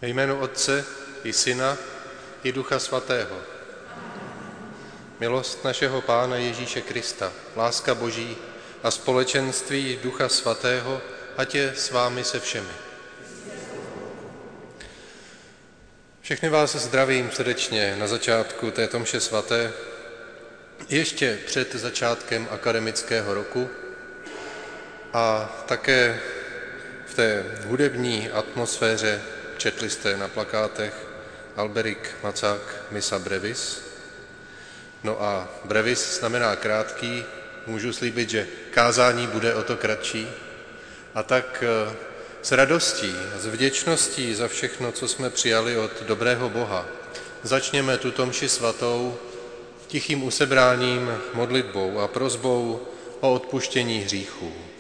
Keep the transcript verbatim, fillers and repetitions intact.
Ve jménu Otce i Syna i Ducha Svatého. Milost našeho Pána Ježíše Krista, láska Boží a společenství Ducha Svatého, ať je s vámi se všemi. Všechny vás zdravím srdečně na začátku této mše svaté, ještě před začátkem akademického roku a také v té hudební atmosféře. Četli jste na plakátech Alberik Macák Missa Brevis. No a brevis znamená krátký, můžu slíbit, že kázání bude o to kratší. A tak s radostí, s vděčností za všechno, co jsme přijali od dobrého Boha, začněme tuto mši svatou tichým usebráním, modlitbou a prosbou o odpuštění hříchů.